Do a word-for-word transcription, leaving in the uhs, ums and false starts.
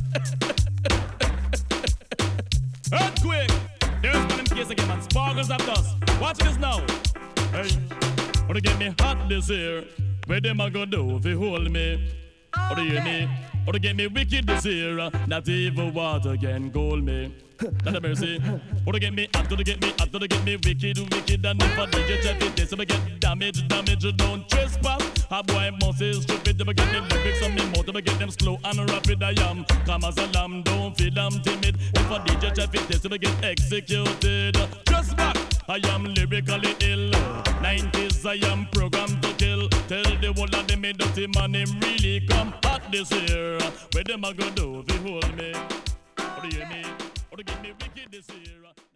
Earthquake. There's one in case again, man. Sparkles of dust. Watch this now. Hey, wanna get me hot this year? Where them a go do if you hold me? Or do you hear me? Or to get me wicked this year? Not even water can cool me. Not a mercy. Or to get me hot, to get me hot, to get me wicked, wicked. And if I D J check it, this, if I get damage, damage, don't trespass. A boy must say stupid, if I get the lyrics on me mouth, if I get them slow and rapid, I am calm as a lamb, don't feel I'm timid. If I D J check it, this, if I get executed. Just back, I am lyrically ill. nineties, I am programmed to kill. Tell the whole of them, me dirty man, him really come hot this year. Where them a go do if you hold me? Or do you hear me? Or to get me wicked this year?